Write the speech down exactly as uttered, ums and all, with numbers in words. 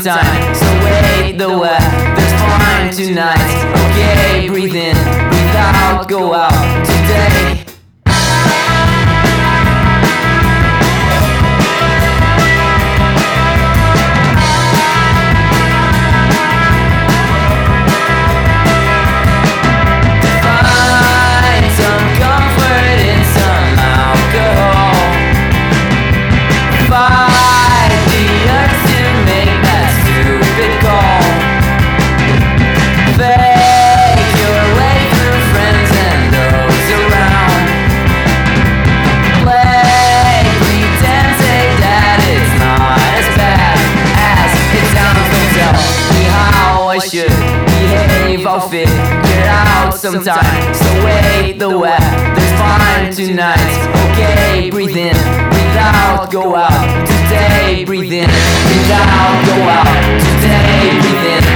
sometime. So wait, the weather's fine tonight. Okay, breathe in, breathe out, go out today. I should behave, I'll figure out sometime. So wait, the weather's fine tonight. Okay, breathe in, breathe out, go out today. Breathe in, breathe out, go out today. Breathe in.